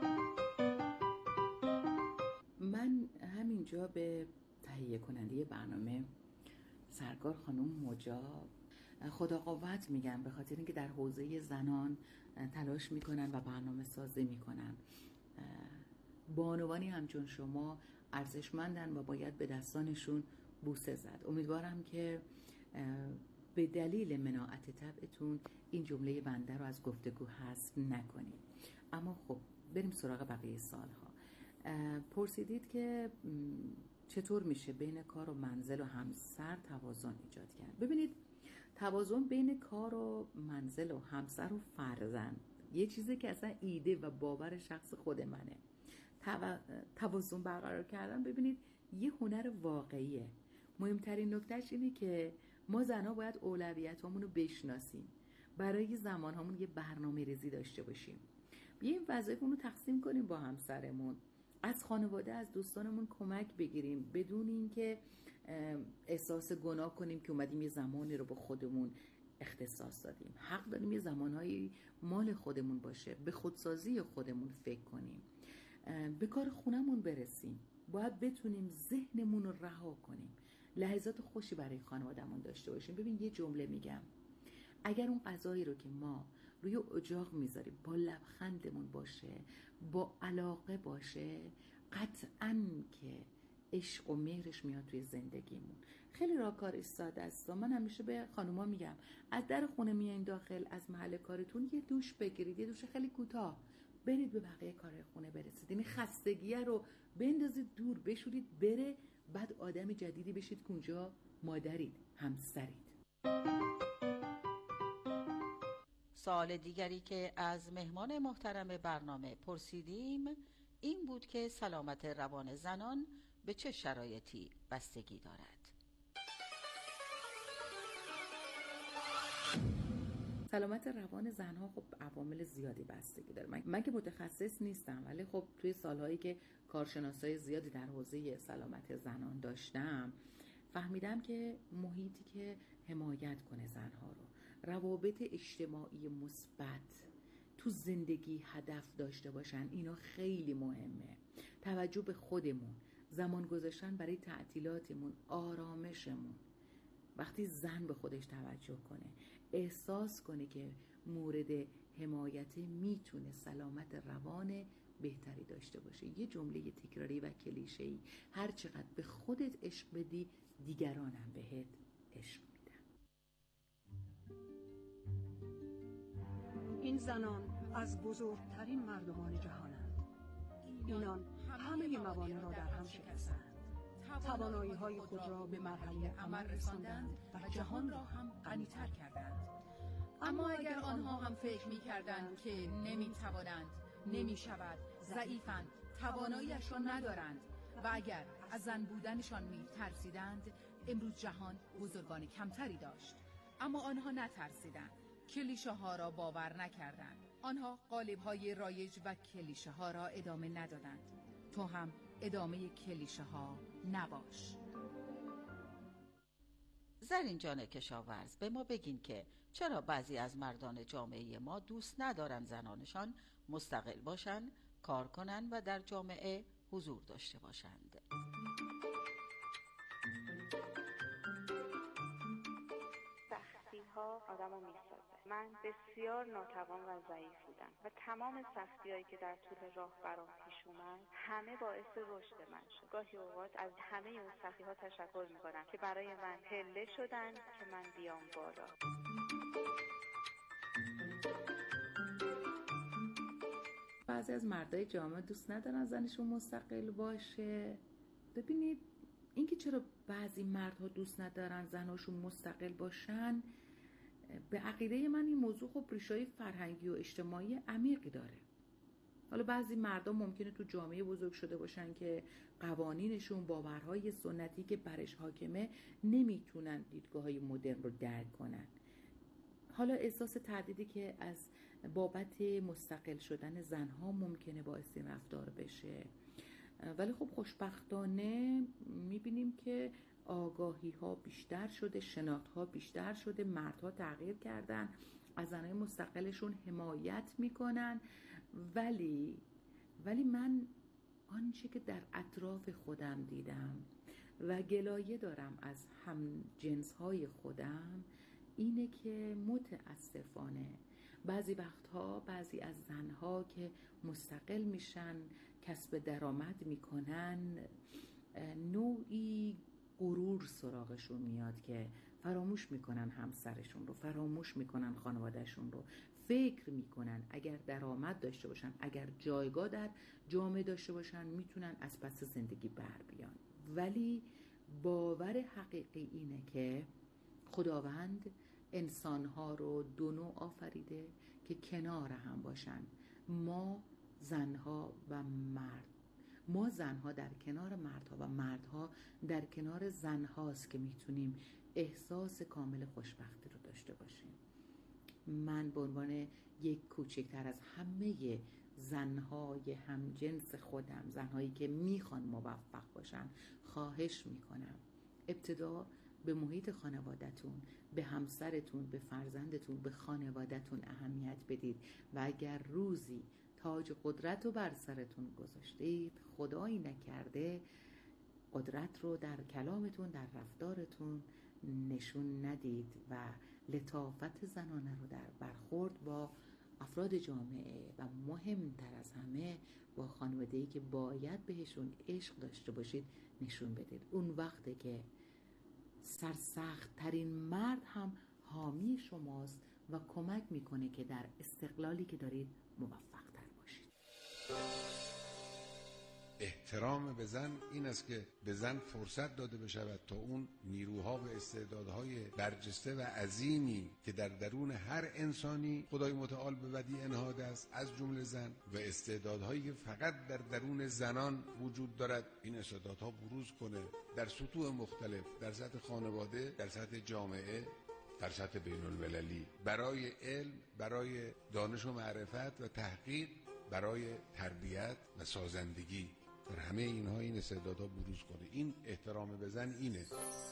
من همینجا به تهیه کننده برنامه سرکار خانم مجاب خدا قوت میگم، به خاطر اینکه در حوزه زنان تلاش میکنن و برنامه سازی میکنن. بانوانی همچون شما ارزشمندن و باید به دستانشون بوسه زد. امیدوارم که به دلیل مناعت طبعتون این جمله بنده رو از گفتگو حذف نکنید. اما خب بریم سراغ بقیه سالها. پرسیدید که چطور میشه بین کار و منزل و همسر توازن ایجاد کرد. ببینید، توازن بین کار و منزل و همسر و فرزند یه چیزی که اصلا ایده و باور شخص خود منه. توازن برقرار کردن ببینید یه هنر واقعیه. مهمترین نکتهش اینه که ما زنها باید اولویتامون رو بشناسیم، برای زمانهامون یه برنامه ریزی داشته باشیم، بیایم وظایفمون رو تقسیم کنیم با همسرمون، از خانواده، از دوستانمون کمک بگیریم بدون اینکه احساس گناه کنیم که اومدیم یه زمانی رو با خودمون اختصاص دادیم. حق داریم یه زمانهایی مال خودمون باشه، به خودسازی خودمون فکر کنیم، به کار خونمون برسیم. باید بتونیم ذهنمون رو رها کنیم، لحظات خوشی برای خانوادهمون داشته باشیم. ببین یه جمله میگم، اگر اون غذایی رو که ما روی اجاق میذاریم با لبخندمون باشه، با علاقه باشه، قطعاً که عشق و مهرش میاد توی زندگیمون. خیلی راهکارش ساده است. من همیشه به خانوما میگم از در خونه میایین داخل، از محل کارتون یه دوش بگیرید، یه دوش خیلی کوتاه، برید به بقیه کار خونه برسید. این خستگیه رو بندازید دور، بشورید بره، بعد آدم جدیدی بشید که اونجا مادرید، همسرید. سوال دیگری که از مهمان محترم برنامه پرسیدیم این بود که سلامت روان زنان به چه شرایطی بستگی دارد؟ سلامت روان زنها خب عوامل زیادی بستگی داره. من که متخصص نیستم، ولی خب توی سالهایی که کارشناسای زیادی در حوزه سلامت زنان داشتم فهمیدم که محیطی که حمایت کنه زنها رو، روابط اجتماعی مثبت تو زندگی هدف داشته باشن، اینا خیلی مهمه. توجه به خودمون، زمان گذاشتن برای تعطیلاتمون، آرامشمون. وقتی زن به خودش توجه کنه، احساس کنه که مورد حمایت، میتونه سلامت روان بهتری داشته باشه. یه جمله تکراری و کلیشه‌ای، هر چقدر به خودت عشق بدی دیگرانم بهت عشق میدن. این زنان از بزرگترین مردمان جهانند. اینان همه موانع را در هم شکستند، توانایی های خود را به مرحله عمل رساندند و جهان را هم غنی‌تر کردند. اما اگر آنها هم فکر می کردند که نمی توانند، نمی شود، ضعیفند، تواناییش را ندارند و اگر از زن بودنشان می ترسیدند، امروز جهان بزرگان کمتری داشت. اما آنها نترسیدند، کلیشه ها را باور نکردند. آنها قالب های رایج و کلیشه ها را ادامه ندادند. تو هم ادامه کلیشه ها نباش. زرین جان کشاورز، به ما بگین که چرا بعضی از مردان جامعه ما دوست ندارن زنانشان مستقل باشن، کار کنن و در جامعه حضور داشته باشند؟ سختی ها آدم رو میسازه. من بسیار ناتوان و ضعیف بودم و تمام سختی هایی که در طول راه برام پیش اومد همه باعث رشد من شد. گاهی اوقات از همه اون سختی ها تشکر میکنم که برای من پله شدن که من بیام بالا. بعضی از مردای جامعه دوست ندارن زنشون مستقل باشه. ببینید اینکه چرا بعضی مردها دوست ندارن زناشون مستقل باشن، به عقیده من این موضوع خب ریشه‌های فرهنگی و اجتماعی عمیقی داره. حالا بعضی مردها ممکنه تو جامعه بزرگ شده باشن که قوانینشون، باورهای سنتی که برش حاکمه، نمیتونن دیدگاه‌های مدرن رو درک کنن. حالا احساس تردیدی که از بابت مستقل شدن زنها ممکنه باعث این رفتار بشه. ولی خب خوشبختانه میبینیم که آگاهی ها بیشتر شده، شناخت ها بیشتر شده، مردها تغییر کردن، از زنهای مستقلشون حمایت میکنن. ولی من آنچه که در اطراف خودم دیدم و گلایه دارم از هم جنس های خودم اینه که متاسفانه بعضی وقتها بعضی از زنها که مستقل میشن، کسب درآمد میکنن، نوعی غرور سراغشون میاد که فراموش میکنن همسرشون رو، فراموش میکنن خانوادهشون رو، فکر میکنن اگر درآمد داشته باشن، اگر جایگاه در جامعه داشته باشن، میتونن از پس زندگی بر بیان. ولی باور حقیقی اینه که خداوند انسانها رو دو نوع آفریده که کنار هم باشن. ما زنها در کنار مردها و مردها در کنار زنهاست که میتونیم احساس کامل خوشبختی رو داشته باشیم. من به عنوان یک کوچکتر از همه زنهای همجنس خودم، زنهایی که میخوان موفق باشن، خواهش میکنم ابتدا به محیط خانوادتون، به همسرتون، به فرزندتون، به خانوادتون اهمیت بدید و اگر روزی تاج قدرت رو بر سرتون گذاشتید، خدایی نکرده قدرت رو در کلامتون، در رفتارتون نشون ندید و لطافت زنانه رو در برخورد با افراد جامعه و مهمتر از همه با خانواده‌ای که باید بهشون عشق داشته باشید نشون بدید. اون وقته که سرسخت ترین مرد هم حامی شماست و کمک میکنه که در استقلالی که دارید موفق تر باشید. احترام به زن این است که به زن فرصت داده بشود تا اون نیروها و استعدادهای برجسته و عظیمی که در درون هر انسانی خدای متعال به ودیع انهاده است، از جمله زن، و استعدادهایی که فقط در درون زنان وجود دارد، این استعدادها بروز کنه در سطوح مختلف، در سطح خانواده، در سطح جامعه، در سطح بین المللی، برای علم، برای دانش و معرفت و تحقیق، برای تربیت و سازندگی. در همه اینها این استعدادها بروز کنه. این احترام به زن اینه.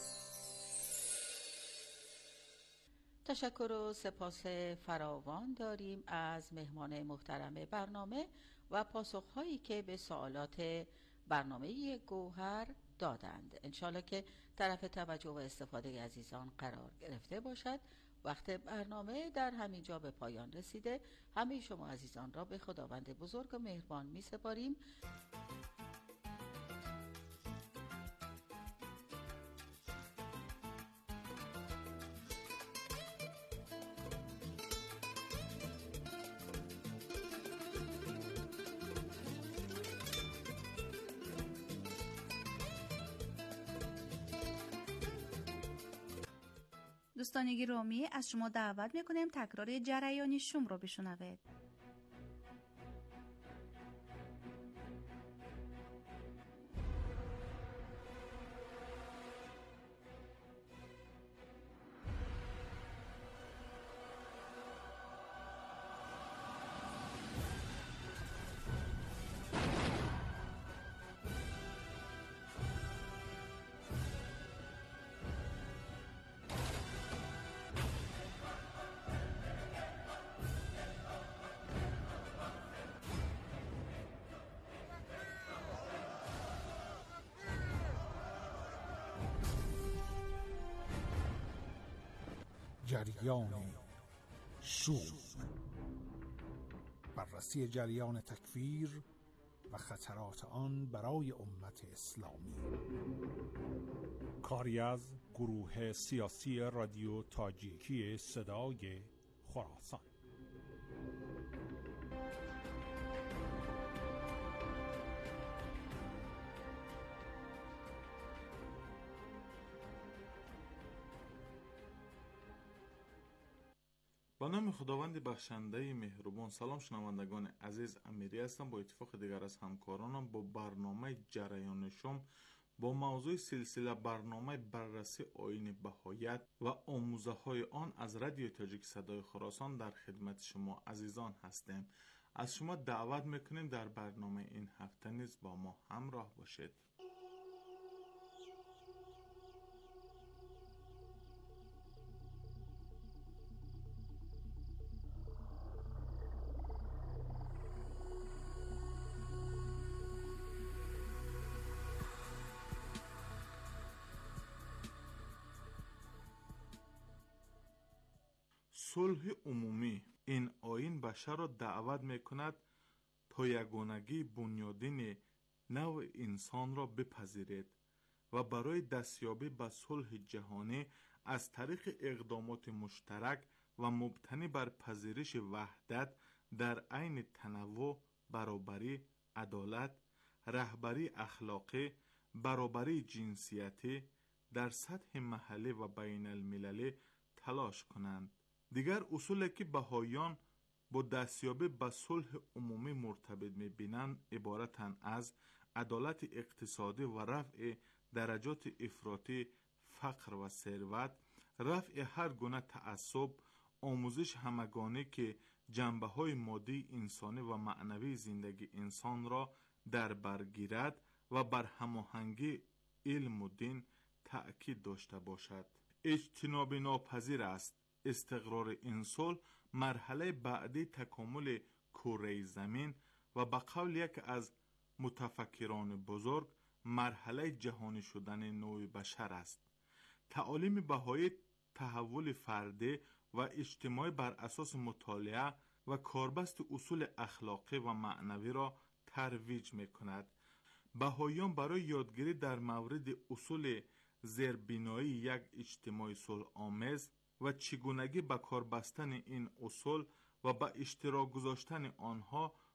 تشکر و سپاس فراوان داریم از مهمان محترم برنامه و پاسخهایی که به سوالات برنامه گوهر دادند. انشالله که طرف توجه و استفاده عزیزان قرار گرفته باشد. وقت برنامه در همین جا به پایان رسیده. همه شما عزیزان را به خداوند بزرگ و مهربان می سپاریم. دوستان گرامی، از شما دعوت میکنیم تکرار جریان شوم رو بشنوید. جریان شوم، بررسی جریان تکفیر و خطرات آن برای امت اسلامی. کاری از گروه سیاسی رادیو تاجیکی صدای خراسان. با نام خداوند بخشنده مهربان. سلام شنوندگان عزیز، امیری هستم. با اتفاق دیگر از همکارانم با برنامه جریان شوم با موضوع سلسله برنامه بررسی آیین بهاییت و آموزه های آن از رادیو تاجیک صدای خراسان در خدمت شما عزیزان هستیم. از شما دعوت میکنیم در برنامه این هفته نیز با ما همراه باشید. صلح عمومی. این آیین بشر را دعوت میکند تا یگانگی بنیادین نوع انسان را بپذیرید و برای دستیابی به صلح جهانی از طریق اقدامات مشترک و مبتنی بر پذیرش وحدت در عین تنوع، برابری، عدالت، رهبری اخلاقی، برابری جنسیتی در سطح محلی و بین المللی تلاش کنند. دیگر اصولی که بهاییان با دستیابی به صلح عمومی مرتبط می‌بینند عبارتند از عدالت اقتصادی و رفع درجات افراطی فقر و ثروت، رفع هر گونه تعصب، آموزش همگانی که جنبه‌های مادی انسانی و معنوی زندگی انسان را در بر گیرد و بر هماهنگی علم و دین تأکید داشته باشد. اجتناب ناپذیر است استقرار این صلح مرحله بعدی تکامل کره زمین و به قول یک از متفکران بزرگ مرحله جهانی شدن نوع بشر است. تعالیم بهایی تحول فردی و اجتماعی بر اساس مطالعه و کاربست اصول اخلاقی و معنوی را ترویج می کند. بهاییان برای یادگیری در مورد اصول زیربنایی یک اجتماع صلح آمیز و چگونگی به کار بستن این اصول و به اشتراک گذاشتن آنها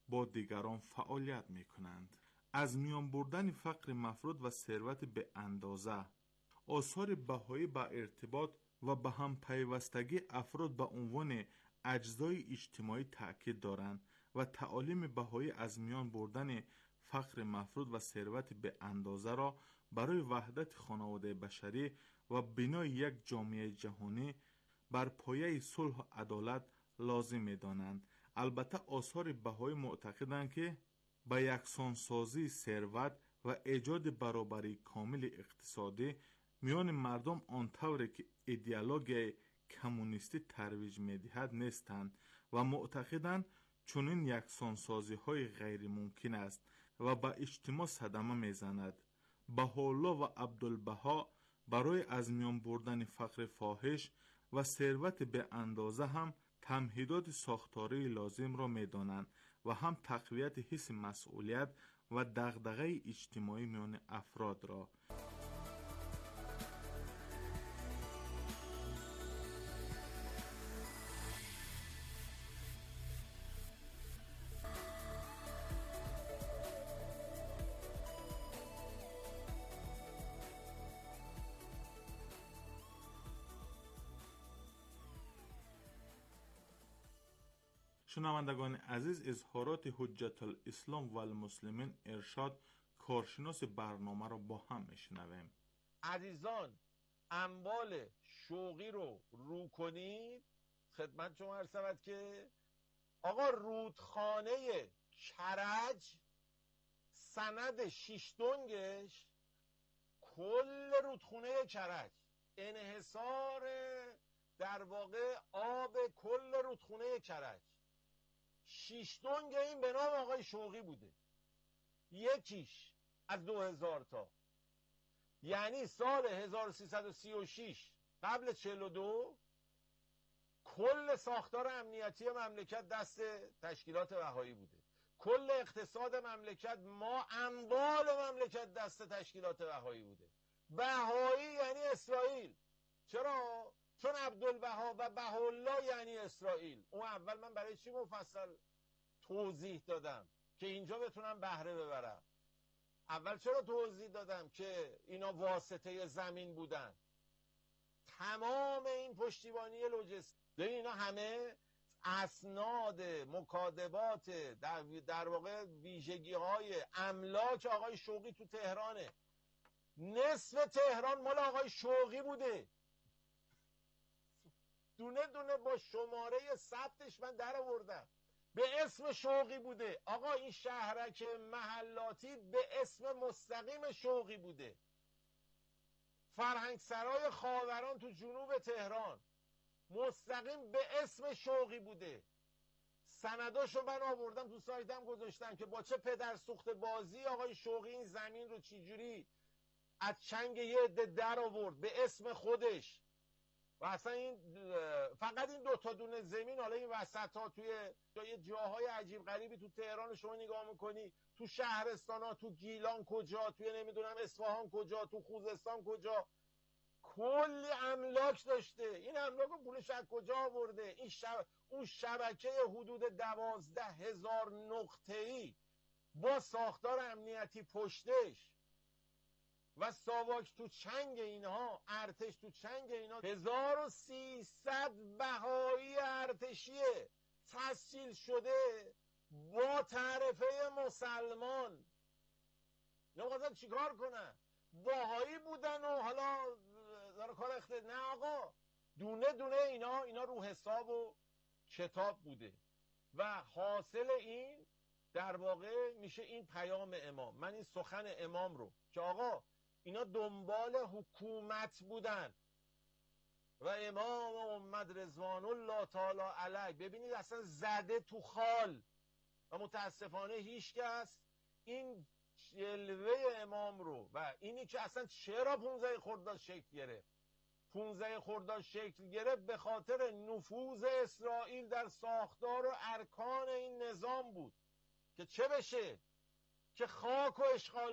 با دیگران فعالیت می کنند. از میان بردن فقر مفرود و ثروت به اندازه، آثار بهایی با ارتباط و به هم پیوستگی افراد به عنوان اجزای اجتماعی تأکید دارند و تعالیم بهایی از میان بردن فقر مفرود و ثروت به اندازه را برای وحدت خانواده بشری و بنای یک جامعه جهانی بر پایه صلح و عدالت لازم می‌دانند. البته آثار بهایی معتقدند که به یکسانسازی ثروت و ایجاد برابری کامل اقتصادی میان مردم آنطوری که ایدئولوژی کمونیستی ترویج می‌دهد نیستند و معتقدند چنین یکسانسازی‌های غیر ممکن است و به اجتماع صدمه می‌زند. بهاءالله و عبدالبها برای از میان بردن فقر فاحش و ثروت به اندازه هم تمهیدات ساختاری لازم را می‌دانند و هم تقویت حس مسئولیت و دغدغه اجتماعی میان افراد را. شنوندگان عزیز، اظهارات حجت الاسلام و المسلمین ارشاد کارشناس برنامه را با هم میشنویم. عزیزان، اموال شوقی رو کنید. خدمت شما عرض شود که آقا رودخانه کرج سند 6 دنگش کل رودخانه کرج، انحصار در واقع آب کل رودخانه کرج 6 دنگ این به نام آقای شوقی بوده. یکیش از 2000 تا، یعنی سال 1336 قبل 42 کل ساختار امنیتی مملکت دست تشکیلات بهایی بوده. کل اقتصاد مملکت، ما اموال مملکت دست تشکیلات بهایی بوده. بهایی یعنی اسرائیل. چرا؟ چون عبدالبها و بهاءالله یعنی اسرائیل. اون اول من برای چی مفصل توضیح دادم؟ که اینجا بتونم بهره ببرم. اول چرا توضیح دادم که اینا واسطه زمین بودن؟ تمام این پشتیبانی لوجستیک، اینا همه اسناد مکاتبات در واقع ویژگی های املاک آقای شوقی تو تهرانه. نصف تهران مال آقای شوقی بوده، دونه دونه با شماره ثبتش من در آوردم، به اسم شوقی بوده. آقا این شهرک محلاتی به اسم مستقیم شوقی بوده. فرهنگ سرای خاوران تو جنوب تهران مستقیم به اسم شوقی بوده. سنداشو من آوردم تو سایتم گذاشتم که با چه پدر سوخت بازی آقای شوقی این زمین رو چجوری از چنگ یه عده در آورد به اسم خودش. و اصلا این فقط این 2 تا دونه زمین، حالا این وسط ها توی جاهای عجیب غریبی تو تهران شما نگاه میکنی، تو شهرستان ها، تو گیلان کجا، توی نمیدونم اصفهان کجا، تو خوزستان کجا، کلی املاک داشته. این املاک رو پولش از کجا آورده؟ اون شبکه حدود 12,000 نقطه‌ای با ساختار امنیتی پشتش و ساواک تو چنگ اینها، ارتش تو چنگ اینا، 1300 بهایی ارتشیه تسجیل شده با تعرفه مسلمان. نمی‌خواستن چیکار کنن؟ بهایی بودن و حالا داره کار نه آقا، دونه دونه اینا رو حساب و کتاب بوده. و حاصل این در واقع میشه این پیام امام. من این سخن امام رو که آقا اینا دنبال حکومت بودن و امام امت رضوان الله تعالی علیه، ببینید اصلا زده تو خال و متاسفانه هیچ کس این جلوه امام رو و اینی که اصلا چرا 15 خرداد شکل گرفت. 15 خرداد شکل گرفت به خاطر نفوذ اسرائیل در ساختار و ارکان این نظام بود که چه بشه؟ که خاک و اشغال